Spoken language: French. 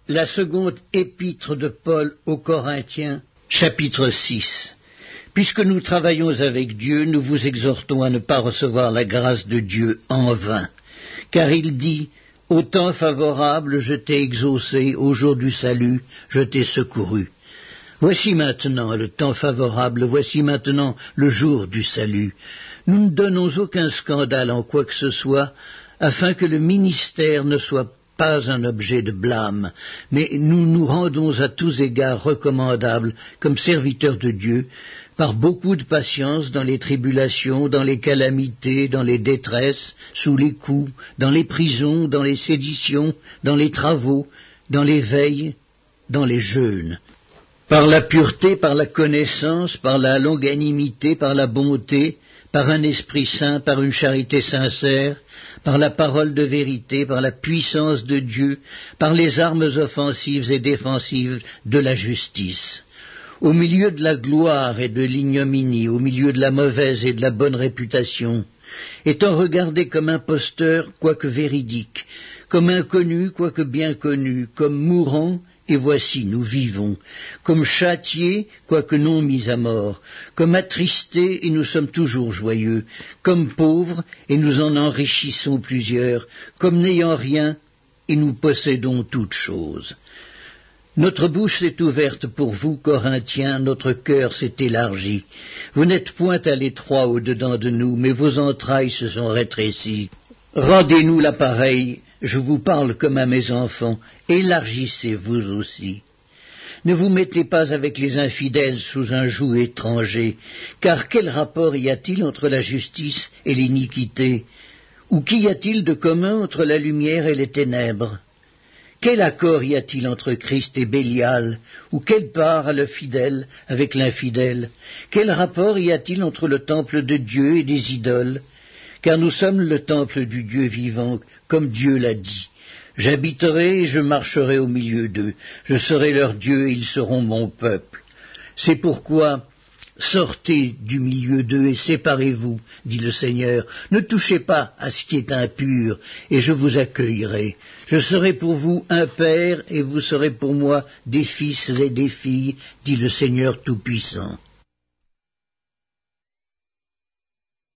La seconde épître de Paul aux Corinthiens, chapitre 6. Puisque nous travaillons avec Dieu, nous vous exhortons à ne pas recevoir la grâce de Dieu en vain. Car il dit, « Au temps favorable, je t'ai exaucé, au jour du salut, je t'ai secouru. » Voici maintenant le temps favorable, voici maintenant le jour du salut. Nous ne donnons aucun scandale en quoi que ce soit, afin que le ministère ne soit pas un objet de blâme, mais nous nous rendons à tous égards recommandables comme serviteurs de Dieu, par beaucoup de patience dans les tribulations, dans les calamités, dans les détresses, sous les coups, dans les prisons, dans les séditions, dans les travaux, dans les veilles, dans les jeûnes. Par la pureté, par la connaissance, par la longanimité, par la bonté, par un esprit saint, par une charité sincère, par la parole de vérité, par la puissance de Dieu, par les armes offensives et défensives de la justice. Au milieu de la gloire et de l'ignominie, au milieu de la mauvaise et de la bonne réputation, étant regardé comme imposteur, quoique véridique, comme inconnu, quoique bien connu, comme mourant, et voici, nous vivons, comme châtiés, quoique non mis à mort, comme attristés, et nous sommes toujours joyeux, comme pauvres, et nous en enrichissons plusieurs, comme n'ayant rien, et nous possédons toutes choses. Notre bouche s'est ouverte pour vous, Corinthiens, notre cœur s'est élargi. Vous n'êtes point à l'étroit au-dedans de nous, mais vos entrailles se sont rétrécies. Rendez-nous l'appareil, je vous parle comme à mes enfants, élargissez vous aussi. Ne vous mettez pas avec les infidèles sous un joug étranger, car quel rapport y a-t-il entre la justice et l'iniquité? Ou qu'y a-t-il de commun entre la lumière et les ténèbres? Quel accord y a-t-il entre Christ et Bélial? Ou quelle part a le fidèle avec l'infidèle? Quel rapport y a-t-il entre le temple de Dieu et des idoles? Car nous sommes le temple du Dieu vivant, comme Dieu l'a dit. J'habiterai et je marcherai au milieu d'eux. Je serai leur Dieu et ils seront mon peuple. C'est pourquoi sortez du milieu d'eux et séparez-vous, dit le Seigneur. Ne touchez pas à ce qui est impur, et je vous accueillerai. Je serai pour vous un père, et vous serez pour moi des fils et des filles, dit le Seigneur Tout-Puissant.